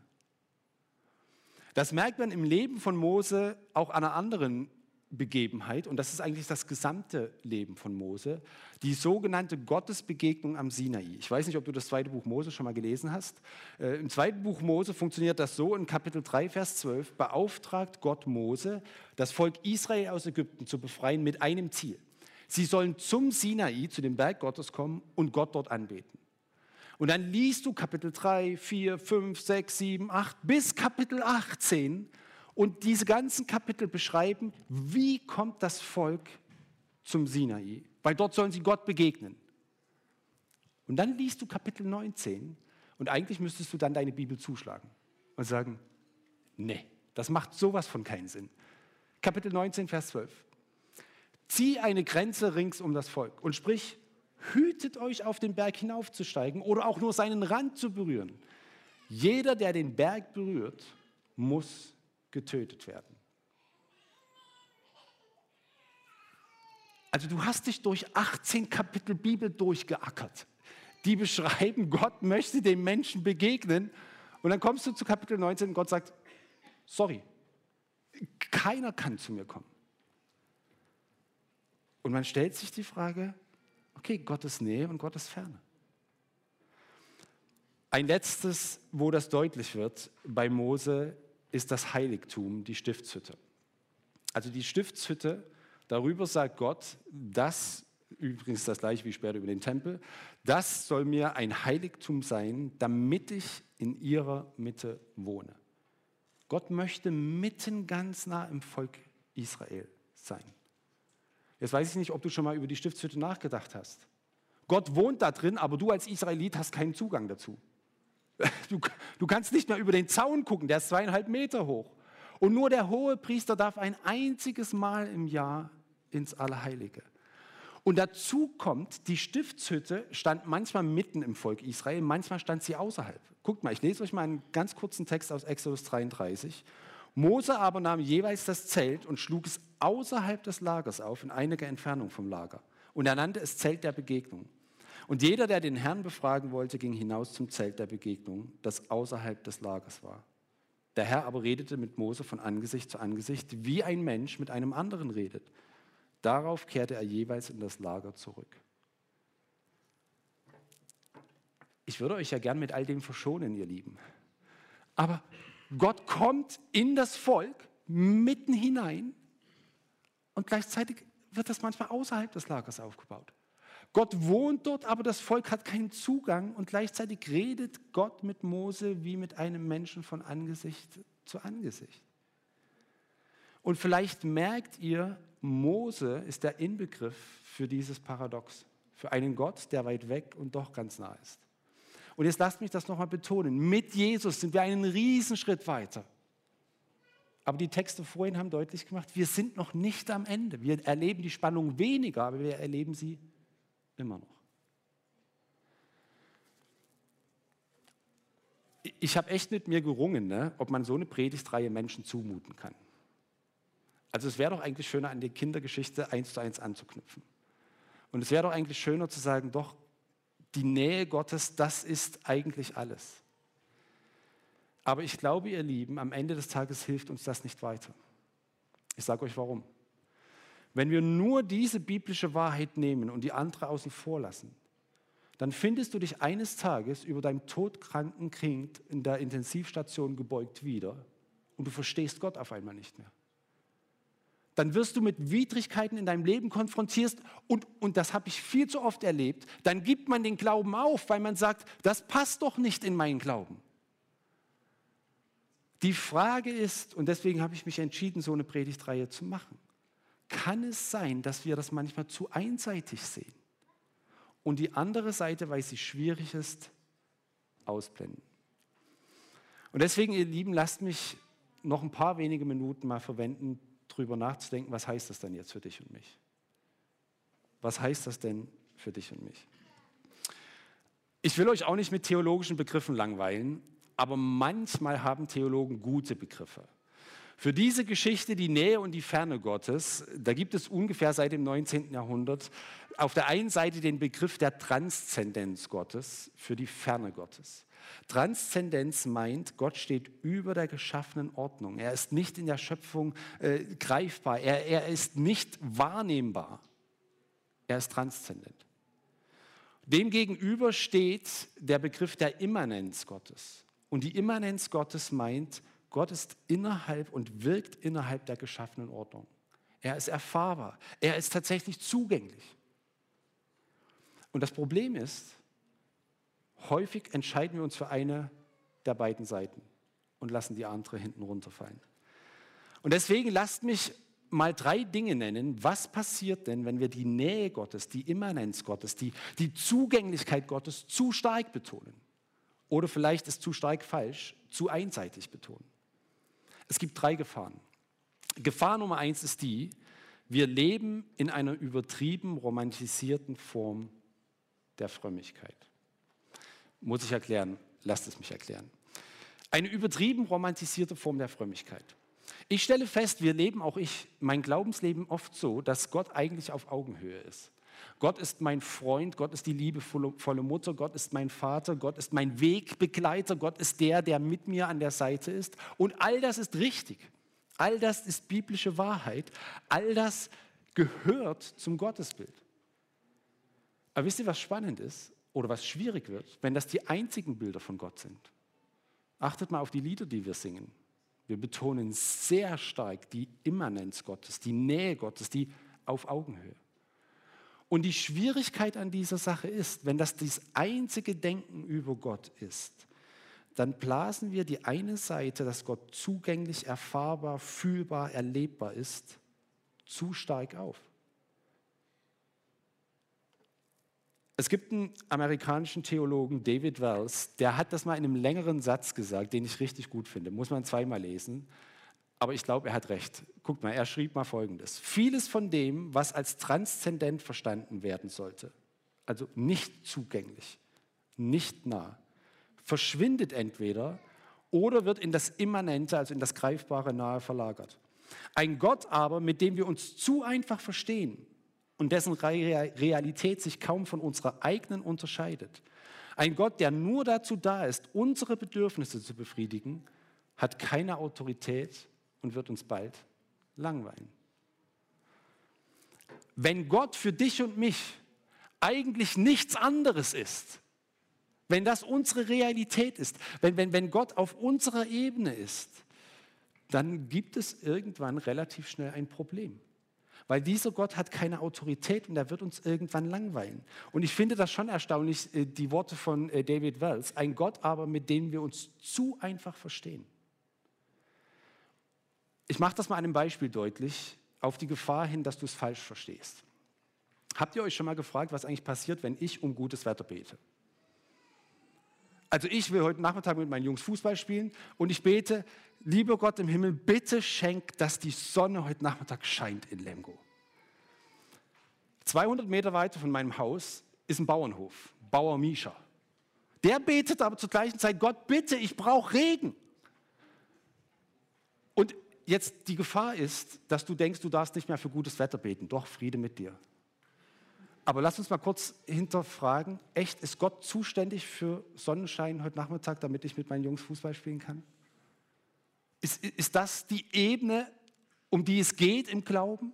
Das merkt man im Leben von Mose auch an einer anderen Begebenheit, und das ist eigentlich das gesamte Leben von Mose, die sogenannte Gottesbegegnung am Sinai. Ich weiß nicht, ob du das 2. Buch Mose schon mal gelesen hast. Im 2. Buch Mose funktioniert das so, in Kapitel 3, Vers 12, beauftragt Gott Mose, das Volk Israel aus Ägypten zu befreien mit einem Ziel. Sie sollen zum Sinai, zu dem Berg Gottes kommen und Gott dort anbeten. Und dann liest du Kapitel 3, 4, 5, 6, 7, 8 bis Kapitel 18 und diese ganzen Kapitel beschreiben, wie kommt das Volk zum Sinai, weil dort sollen sie Gott begegnen. Und dann liest du Kapitel 19 und eigentlich müsstest du dann deine Bibel zuschlagen und sagen, nee, das macht sowas von keinen Sinn. Kapitel 19, Vers 12. Zieh eine Grenze rings um das Volk und sprich, hütet euch, auf den Berg hinaufzusteigen oder auch nur seinen Rand zu berühren. Jeder, der den Berg berührt, muss getötet werden. Also du hast dich durch 18 Kapitel Bibel durchgeackert. Die beschreiben, Gott möchte dem Menschen begegnen. Und dann kommst du zu Kapitel 19 und Gott sagt, sorry, keiner kann zu mir kommen. Und man stellt sich die Frage, okay, Gottes Nähe und Gottes Ferne. Ein letztes, wo das deutlich wird bei Mose, ist das Heiligtum, die Stiftshütte. Also die Stiftshütte, darüber sagt Gott, das, übrigens das gleiche wie später über den Tempel, das soll mir ein Heiligtum sein, damit ich in ihrer Mitte wohne. Gott möchte mitten ganz nah im Volk Israel sein. Jetzt weiß ich nicht, ob du schon mal über die Stiftshütte nachgedacht hast. Gott wohnt da drin, aber du als Israelit hast keinen Zugang dazu. Du kannst nicht mehr über den Zaun gucken, der ist 2,5 Meter hoch. Und nur der Hohepriester darf ein einziges Mal im Jahr ins Allerheilige. Und dazu kommt, die Stiftshütte stand manchmal mitten im Volk Israel, manchmal stand sie außerhalb. Guckt mal, ich lese euch mal einen ganz kurzen Text aus Exodus 33. Mose aber nahm jeweils das Zelt und schlug es außerhalb des Lagers auf, in einiger Entfernung vom Lager. Und er nannte es Zelt der Begegnung. Und jeder, der den Herrn befragen wollte, ging hinaus zum Zelt der Begegnung, das außerhalb des Lagers war. Der Herr aber redete mit Mose von Angesicht zu Angesicht, wie ein Mensch mit einem anderen redet. Darauf kehrte er jeweils in das Lager zurück. Ich würde euch ja gern mit all dem verschonen, ihr Lieben. Aber Gott kommt in das Volk mitten hinein und gleichzeitig wird das manchmal außerhalb des Lagers aufgebaut. Gott wohnt dort, aber das Volk hat keinen Zugang und gleichzeitig redet Gott mit Mose wie mit einem Menschen von Angesicht zu Angesicht. Und vielleicht merkt ihr, Mose ist der Inbegriff für dieses Paradox, für einen Gott, der weit weg und doch ganz nah ist. Und jetzt lasst mich das nochmal betonen, mit Jesus sind wir einen Riesenschritt weiter. Aber die Texte vorhin haben deutlich gemacht, wir sind noch nicht am Ende. Wir erleben die Spannung weniger, aber wir erleben sie immer noch. Ich habe echt mit mir gerungen, ne, ob man so eine Predigtreihe Menschen zumuten kann. Also es wäre doch eigentlich schöner, an die Kindergeschichte 1:1 anzuknüpfen. Und es wäre doch eigentlich schöner zu sagen, doch, die Nähe Gottes, das ist eigentlich alles. Aber ich glaube, ihr Lieben, am Ende des Tages hilft uns das nicht weiter. Ich sage euch warum. Wenn wir nur diese biblische Wahrheit nehmen und die andere außen vor lassen, dann findest du dich eines Tages über deinem todkranken Kind in der Intensivstation gebeugt wieder und du verstehst Gott auf einmal nicht mehr. Dann wirst du mit Widrigkeiten in deinem Leben konfrontiert und das habe ich viel zu oft erlebt. Dann gibt man den Glauben auf, weil man sagt, das passt doch nicht in meinen Glauben. Die Frage ist, und deswegen habe ich mich entschieden, so eine Predigtreihe zu machen, kann es sein, dass wir das manchmal zu einseitig sehen und die andere Seite, weil sie schwierig ist, ausblenden? Und deswegen, ihr Lieben, lasst mich noch ein paar wenige Minuten mal verwenden, darüber nachzudenken, was heißt das denn jetzt für dich und mich? Was heißt das denn für dich und mich? Ich will euch auch nicht mit theologischen Begriffen langweilen, aber manchmal haben Theologen gute Begriffe. Für diese Geschichte, die Nähe und die Ferne Gottes, da gibt es ungefähr seit dem 19. Jahrhundert auf der einen Seite den Begriff der Transzendenz Gottes für die Ferne Gottes. Transzendenz meint, Gott steht über der geschaffenen Ordnung. Er ist nicht in der Schöpfung greifbar, er ist nicht wahrnehmbar. Er ist transzendent. Demgegenüber steht der Begriff der Immanenz Gottes. Und die Immanenz Gottes meint, Gott ist innerhalb und wirkt innerhalb der geschaffenen Ordnung. Er ist erfahrbar. Er ist tatsächlich zugänglich. Und das Problem ist, häufig entscheiden wir uns für eine der beiden Seiten und lassen die andere hinten runterfallen. Und deswegen lasst mich mal 3 Dinge nennen. Was passiert denn, wenn wir die Nähe Gottes, die Immanenz Gottes, die Zugänglichkeit Gottes zu stark betonen? Oder vielleicht ist zu stark falsch, zu einseitig betonen. Es gibt 3 Gefahren. Gefahr Nummer 1 ist die, wir leben in einer übertrieben romantisierten Form der Frömmigkeit. Muss ich erklären? Lasst es mich erklären. Eine übertrieben romantisierte Form der Frömmigkeit. Ich stelle fest, wir leben, auch ich, mein Glaubensleben oft so, dass Gott eigentlich auf Augenhöhe ist. Gott ist mein Freund, Gott ist die liebevolle Mutter, Gott ist mein Vater, Gott ist mein Wegbegleiter, Gott ist der mit mir an der Seite ist. Und all das ist richtig. All das ist biblische Wahrheit. All das gehört zum Gottesbild. Aber wisst ihr, was spannend ist oder was schwierig wird, wenn das die einzigen Bilder von Gott sind? Achtet mal auf die Lieder, die wir singen. Wir betonen sehr stark die Immanenz Gottes, die Nähe Gottes, die auf Augenhöhe. Und die Schwierigkeit an dieser Sache ist, wenn das einzige Denken über Gott ist, dann blasen wir die eine Seite, dass Gott zugänglich, erfahrbar, fühlbar, erlebbar ist, zu stark auf. Es gibt einen amerikanischen Theologen, David Wells, der hat das mal in einem längeren Satz gesagt, den ich richtig gut finde. Muss man 2-mal lesen. Aber ich glaube, er hat recht. Guckt mal, er schrieb mal Folgendes. Vieles von dem, was als transzendent verstanden werden sollte, also nicht zugänglich, nicht nah, verschwindet entweder oder wird in das Immanente, also in das Greifbare Nahe verlagert. Ein Gott aber, mit dem wir uns zu einfach verstehen und dessen Realität sich kaum von unserer eigenen unterscheidet. Ein Gott, der nur dazu da ist, unsere Bedürfnisse zu befriedigen, hat keine Autorität und wird uns bald langweilen. Wenn Gott für dich und mich eigentlich nichts anderes ist Wenn das unsere Realität ist, wenn Gott auf unserer Ebene ist, dann gibt es irgendwann relativ schnell ein Problem. Weil dieser Gott hat keine Autorität und er wird uns irgendwann langweilen. Und ich finde das schon erstaunlich, die Worte von David Wells, ein Gott aber, mit dem wir uns zu einfach verstehen. Ich mache das mal an einem Beispiel deutlich, auf die Gefahr hin, dass du es falsch verstehst. Habt ihr euch schon mal gefragt, was eigentlich passiert, wenn ich um gutes Wetter bete? Also ich will heute Nachmittag mit meinen Jungs Fußball spielen und ich bete, lieber Gott im Himmel, bitte schenk, dass die Sonne heute Nachmittag scheint in Lemgo. 200 Meter weiter von meinem Haus ist ein Bauernhof, Bauer Mischa. Der betet aber zur gleichen Zeit, Gott bitte, ich brauche Regen. Und jetzt die Gefahr ist, dass du denkst, du darfst nicht mehr für gutes Wetter beten. Doch, Friede mit dir. Aber lass uns mal kurz hinterfragen, echt, ist Gott zuständig für Sonnenschein heute Nachmittag, damit ich mit meinen Jungs Fußball spielen kann? Ist das die Ebene, um die es geht im Glauben?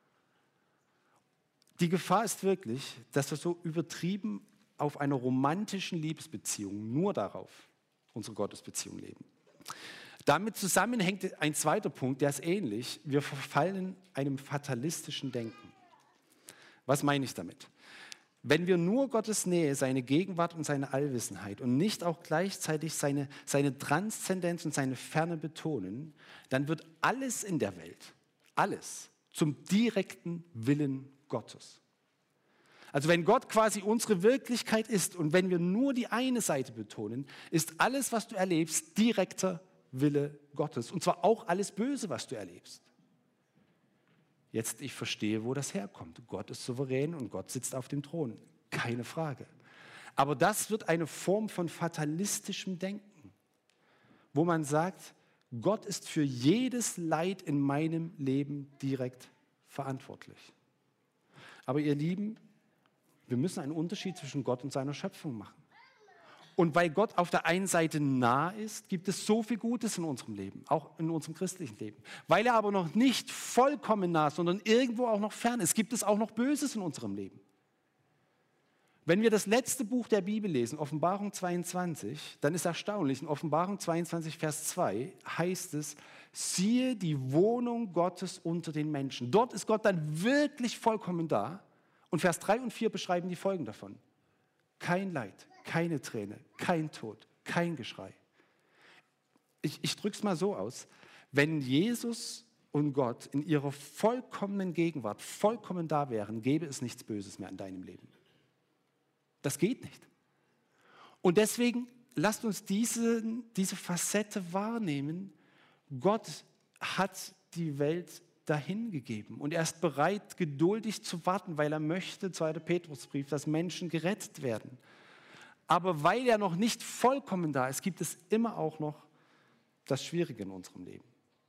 Die Gefahr ist wirklich, dass wir so übertrieben auf einer romantischen Liebesbeziehung, nur darauf, unsere Gottesbeziehung leben. Damit zusammenhängt ein zweiter Punkt, der ist ähnlich. Wir verfallen einem fatalistischen Denken. Was meine ich damit? Wenn wir nur Gottes Nähe, seine Gegenwart und seine Allwissenheit und nicht auch gleichzeitig seine Transzendenz und seine Ferne betonen, dann wird alles in der Welt, alles, zum direkten Willen Gottes. Also wenn Gott quasi unsere Wirklichkeit ist und wenn wir nur die eine Seite betonen, ist alles, was du erlebst, direkter Wille Gottes. Und zwar auch alles Böse, was du erlebst. Jetzt, ich verstehe, wo das herkommt. Gott ist souverän und Gott sitzt auf dem Thron. Keine Frage. Aber das wird eine Form von fatalistischem Denken, wo man sagt, Gott ist für jedes Leid in meinem Leben direkt verantwortlich. Aber ihr Lieben, wir müssen einen Unterschied zwischen Gott und seiner Schöpfung machen. Und weil Gott auf der einen Seite nah ist, gibt es so viel Gutes in unserem Leben, auch in unserem christlichen Leben. Weil er aber noch nicht vollkommen nah ist, sondern irgendwo auch noch fern ist, gibt es auch noch Böses in unserem Leben. Wenn wir das letzte Buch der Bibel lesen, Offenbarung 22, dann ist erstaunlich, in Offenbarung 22, Vers 2 heißt es, siehe die Wohnung Gottes unter den Menschen. Dort ist Gott dann wirklich vollkommen da. Und Vers 3 und 4 beschreiben die Folgen davon. Kein Leid, keine Träne, kein Tod, kein Geschrei. Ich drücke es mal so aus. Wenn Jesus und Gott in ihrer vollkommenen Gegenwart vollkommen da wären, gäbe es nichts Böses mehr in deinem Leben. Das geht nicht. Und deswegen lasst uns diese Facette wahrnehmen. Gott hat die Welt dahingegeben und er ist bereit, geduldig zu warten, weil er möchte, 2. Petrusbrief, dass Menschen gerettet werden. Aber weil er noch nicht vollkommen da ist, gibt es immer auch noch das Schwierige in unserem Leben.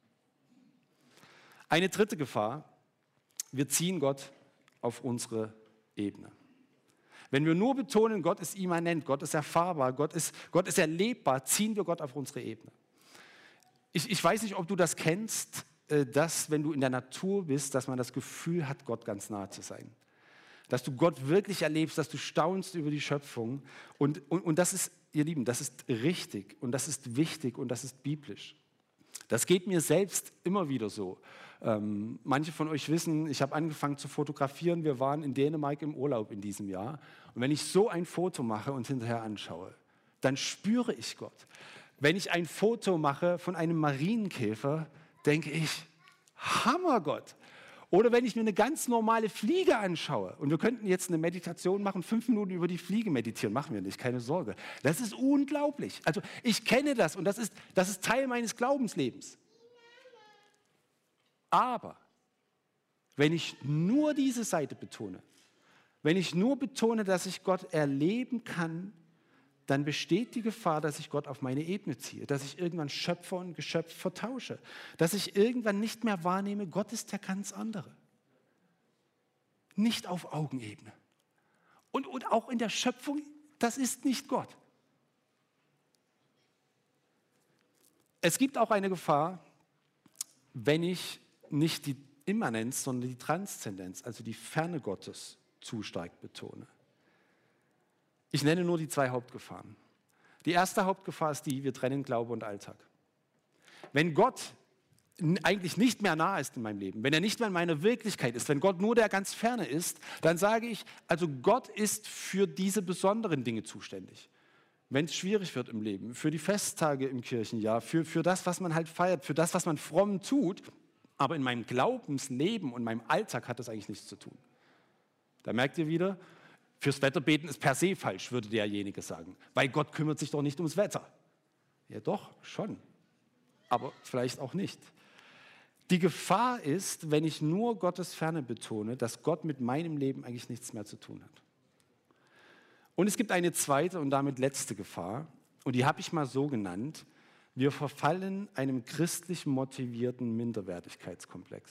Eine dritte Gefahr, wir ziehen Gott auf unsere Ebene. Wenn wir nur betonen, Gott ist immanent, Gott ist erfahrbar, Gott ist erlebbar, ziehen wir Gott auf unsere Ebene. Ich weiß nicht, ob du das kennst, dass, wenn du in der Natur bist, dass man das Gefühl hat, Gott ganz nahe zu sein. Dass du Gott wirklich erlebst, dass du staunst über die Schöpfung. Und das ist, ihr Lieben, das ist richtig und das ist wichtig und das ist biblisch. Das geht mir selbst immer wieder so. Manche von euch wissen, ich habe angefangen zu fotografieren. Wir waren in Dänemark im Urlaub in diesem Jahr. Und wenn ich so ein Foto mache und hinterher anschaue, dann spüre ich Gott. Wenn ich ein Foto mache von einem Marienkäfer, denke ich, Hammer Gott. Oder wenn ich mir eine ganz normale Fliege anschaue, und wir könnten jetzt eine Meditation machen, 5 Minuten über die Fliege meditieren, machen wir nicht, keine Sorge. Das ist unglaublich. Also ich kenne das und das ist Teil meines Glaubenslebens. Aber wenn ich nur diese Seite betone, wenn ich nur betone, dass ich Gott erleben kann, dann besteht die Gefahr, dass ich Gott auf meine Ebene ziehe, dass ich irgendwann Schöpfer und Geschöpf vertausche, dass ich irgendwann nicht mehr wahrnehme, Gott ist der ganz andere. Nicht auf Augenebene. Und auch in der Schöpfung, das ist nicht Gott. Es gibt auch eine Gefahr, wenn ich nicht die Immanenz, sondern die Transzendenz, also die Ferne Gottes, zu stark betone. Ich nenne nur die 2 Hauptgefahren. Die erste Hauptgefahr ist die, wir trennen Glaube und Alltag. Wenn Gott eigentlich nicht mehr nah ist in meinem Leben, wenn er nicht mehr in meiner Wirklichkeit ist, wenn Gott nur der ganz Ferne ist, dann sage ich, also Gott ist für diese besonderen Dinge zuständig. Wenn es schwierig wird im Leben, für die Festtage im Kirchenjahr, für das, was man halt feiert, für das, was man fromm tut, aber in meinem Glaubensleben und meinem Alltag hat das eigentlich nichts zu tun. Da merkt ihr wieder, fürs Wetterbeten ist per se falsch, würde derjenige sagen, weil Gott kümmert sich doch nicht ums Wetter. Ja doch, schon, aber vielleicht auch nicht. Die Gefahr ist, wenn ich nur Gottes Ferne betone, dass Gott mit meinem Leben eigentlich nichts mehr zu tun hat. Und es gibt eine zweite und damit letzte Gefahr, und die habe ich mal so genannt: Wir verfallen einem christlich motivierten Minderwertigkeitskomplex.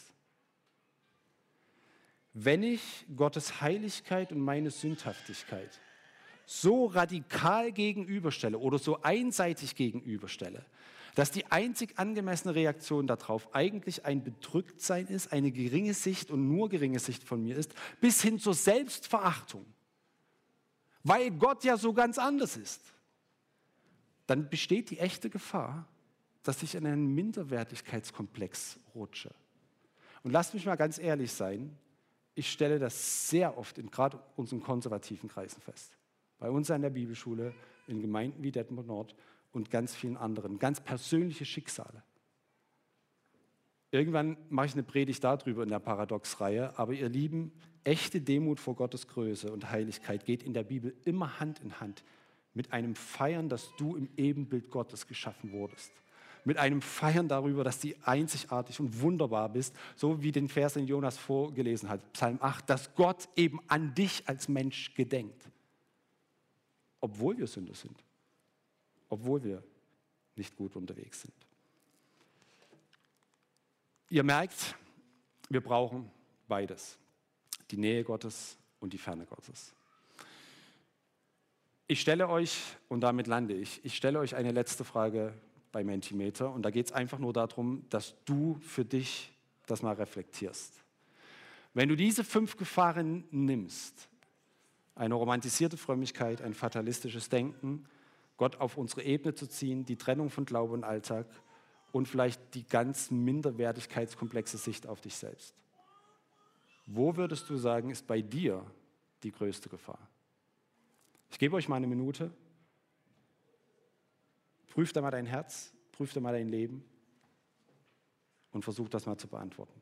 Wenn ich Gottes Heiligkeit und meine Sündhaftigkeit so radikal gegenüberstelle oder so einseitig gegenüberstelle, dass die einzig angemessene Reaktion darauf eigentlich ein Bedrücktsein ist, eine geringe Sicht und nur geringe Sicht von mir ist, bis hin zur Selbstverachtung, weil Gott ja so ganz anders ist, dann besteht die echte Gefahr, dass ich in einen Minderwertigkeitskomplex rutsche. Und lasst mich mal ganz ehrlich sein, ich stelle das sehr oft in gerade unseren konservativen Kreisen fest. Bei uns an der Bibelschule, in Gemeinden wie Detmold Nord und ganz vielen anderen, ganz persönliche Schicksale. Irgendwann mache ich eine Predigt darüber in der Paradox-Reihe, aber ihr Lieben, echte Demut vor Gottes Größe und Heiligkeit geht in der Bibel immer Hand in Hand mit einem Feiern, dass du im Ebenbild Gottes geschaffen wurdest. Mit einem Feiern darüber, dass du einzigartig und wunderbar bist, so wie den Vers, den Jonas vorgelesen hat, Psalm 8, dass Gott eben an dich als Mensch gedenkt. Obwohl wir Sünder sind, obwohl wir nicht gut unterwegs sind. Ihr merkt, wir brauchen beides, die Nähe Gottes und die Ferne Gottes. Ich stelle euch, und damit lande ich stelle euch eine letzte Frage bei Mentimeter, und da geht es einfach nur darum, dass du für dich das mal reflektierst. Wenn du diese 5 Gefahren nimmst, eine romantisierte Frömmigkeit, ein fatalistisches Denken, Gott auf unsere Ebene zu ziehen, die Trennung von Glaube und Alltag und vielleicht die ganz minderwertigkeitskomplexe Sicht auf dich selbst. Wo würdest du sagen, ist bei dir die größte Gefahr? Ich gebe euch mal eine Minute. Prüft da mal dein Herz, prüft da mal dein Leben und versucht das mal zu beantworten.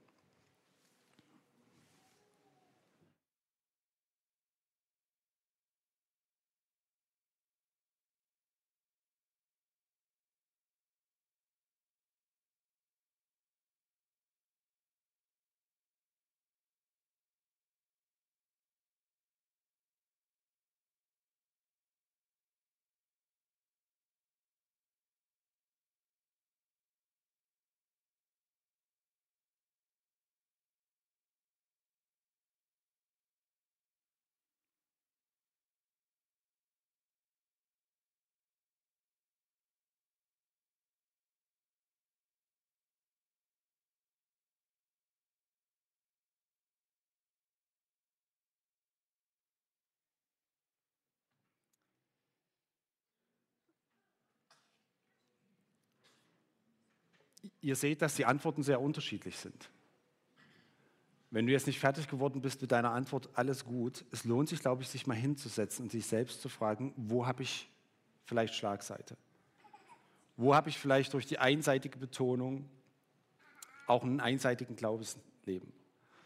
Ihr seht, dass die Antworten sehr unterschiedlich sind. Wenn du jetzt nicht fertig geworden bist mit deiner Antwort, alles gut. Es lohnt sich, glaube ich, sich mal hinzusetzen und sich selbst zu fragen, wo habe ich vielleicht Schlagseite? Wo habe ich vielleicht durch die einseitige Betonung auch einen einseitigen Glaubensleben?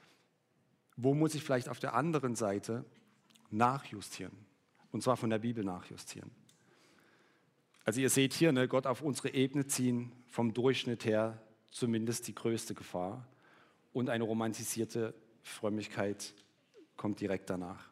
Wo muss ich vielleicht auf der anderen Seite nachjustieren? Und zwar von der Bibel nachjustieren. Also ihr seht hier, Gott auf unsere Ebene ziehen, vom Durchschnitt her zumindest die größte Gefahr. Und eine romantisierte Frömmigkeit kommt direkt danach.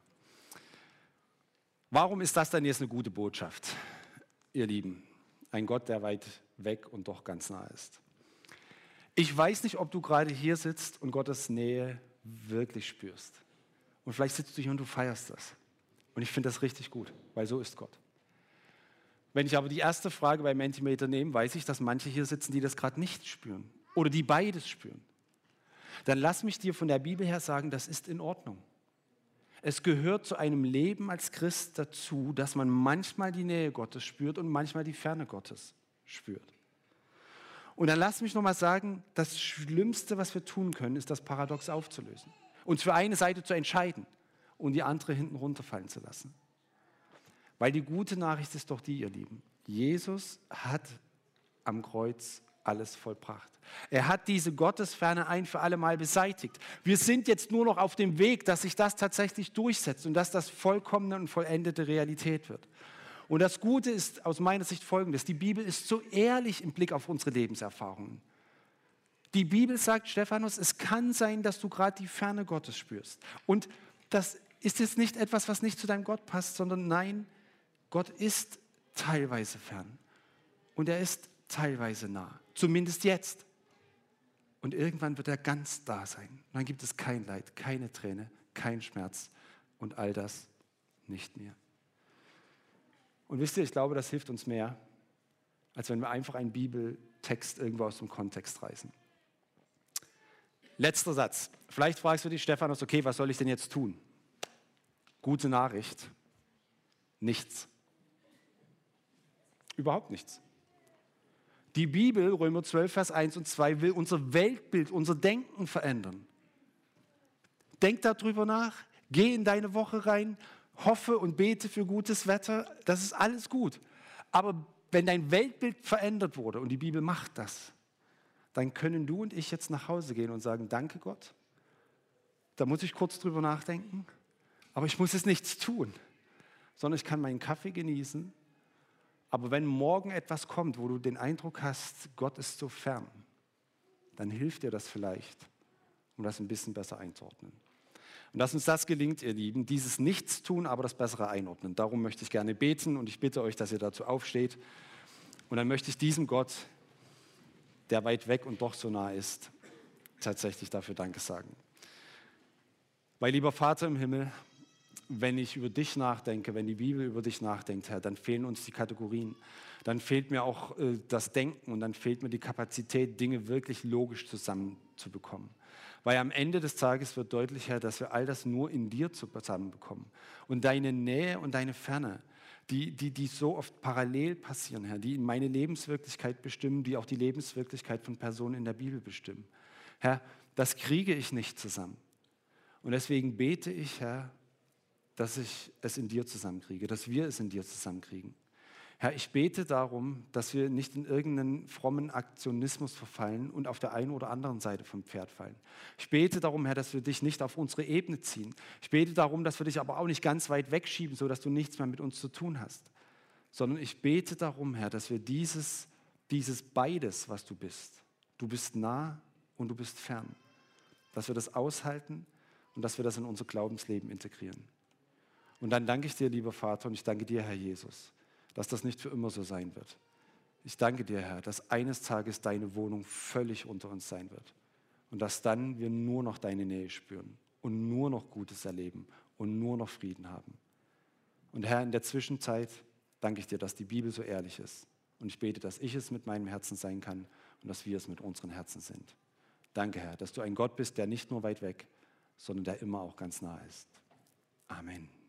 Warum ist das denn jetzt eine gute Botschaft, ihr Lieben? Ein Gott, der weit weg und doch ganz nah ist. Ich weiß nicht, ob du gerade hier sitzt und Gottes Nähe wirklich spürst. Und vielleicht sitzt du hier und du feierst das. Und ich finde das richtig gut, weil so ist Gott. Wenn ich aber die erste Frage bei Mentimeter nehme, weiß ich, dass manche hier sitzen, die das gerade nicht spüren oder die beides spüren. Dann lass mich dir von der Bibel her sagen, das ist in Ordnung. es gehört zu einem Leben als Christ dazu, dass man manchmal die Nähe Gottes spürt und manchmal die Ferne Gottes spürt. Und dann lass mich noch mal sagen, das Schlimmste, was wir tun können, ist das Paradox aufzulösen. Uns für eine Seite zu entscheiden und die andere hinten runterfallen zu lassen. Weil die gute Nachricht ist doch die, ihr Lieben. Jesus hat am Kreuz alles vollbracht. Er hat diese Gottesferne ein für alle Mal beseitigt. Wir sind jetzt nur noch auf dem Weg, dass sich das tatsächlich durchsetzt und dass das vollkommene und vollendete Realität wird. Und das Gute ist aus meiner Sicht Folgendes: Die Bibel ist so ehrlich im Blick auf unsere Lebenserfahrungen. Die Bibel sagt, Stephanus, es kann sein, dass du gerade die Ferne Gottes spürst. Und das ist jetzt nicht etwas, was nicht zu deinem Gott passt, sondern nein, Gott ist teilweise fern und er ist teilweise nah, zumindest jetzt. Und irgendwann wird er ganz da sein. Und dann gibt es kein Leid, keine Träne, kein Schmerz und all das nicht mehr. Und wisst ihr, ich glaube, das hilft uns mehr, als wenn wir einfach einen Bibeltext irgendwo aus dem Kontext reißen. Letzter Satz. Vielleicht fragst du dich, Stephanus, okay, was soll ich denn jetzt tun? Gute Nachricht. Nichts. Überhaupt nichts. Die Bibel, Römer 12, Vers 1 und 2, will unser Weltbild, unser Denken verändern. Denk darüber nach, geh in deine Woche rein, hoffe und bete für gutes Wetter, das ist alles gut. Aber wenn dein Weltbild verändert wurde, und die Bibel macht das, dann können du und ich jetzt nach Hause gehen und sagen, danke Gott. Da muss ich kurz drüber nachdenken, aber ich muss jetzt nichts tun, sondern ich kann meinen Kaffee genießen. Aber wenn morgen etwas kommt, wo du den Eindruck hast, Gott ist so fern, dann hilft dir das vielleicht, um das ein bisschen besser einzuordnen. Und dass uns das gelingt, ihr Lieben, dieses Nichtstun, aber das Bessere einordnen. Darum möchte ich gerne beten und ich bitte euch, dass ihr dazu aufsteht. Und dann möchte ich diesem Gott, der weit weg und doch so nah ist, tatsächlich dafür Danke sagen. Weil, lieber Vater im Himmel, wenn ich über dich nachdenke, wenn die Bibel über dich nachdenkt, Herr, dann fehlen uns die Kategorien. Dann fehlt mir auch das Denken und dann fehlt mir die Kapazität, Dinge wirklich logisch zusammenzubekommen. Weil am Ende des Tages wird deutlich, Herr, dass wir all das nur in dir zusammenbekommen. Und deine Nähe und deine Ferne, die so oft parallel passieren, Herr, die meine Lebenswirklichkeit bestimmen, die auch die Lebenswirklichkeit von Personen in der Bibel bestimmen. Herr, das kriege ich nicht zusammen. Und deswegen bete ich, Herr, dass ich es in dir zusammenkriege, dass wir es in dir zusammenkriegen. Herr, ich bete darum, dass wir nicht in irgendeinen frommen Aktionismus verfallen und auf der einen oder anderen Seite vom Pferd fallen. Ich bete darum, Herr, dass wir dich nicht auf unsere Ebene ziehen. Ich bete darum, dass wir dich aber auch nicht ganz weit wegschieben, sodass du nichts mehr mit uns zu tun hast. Sondern ich bete darum, Herr, dass wir dieses beides, was du bist nah und du bist fern, dass wir das aushalten und dass wir das in unser Glaubensleben integrieren. Und dann danke ich dir, lieber Vater, und ich danke dir, Herr Jesus, dass das nicht für immer so sein wird. Ich danke dir, Herr, dass eines Tages deine Wohnung völlig unter uns sein wird und dass dann wir nur noch deine Nähe spüren und nur noch Gutes erleben und nur noch Frieden haben. Und Herr, in der Zwischenzeit danke ich dir, dass die Bibel so ehrlich ist und ich bete, dass ich es mit meinem Herzen sein kann und dass wir es mit unseren Herzen sind. Danke, Herr, dass du ein Gott bist, der nicht nur weit weg, sondern der immer auch ganz nah ist. Amen.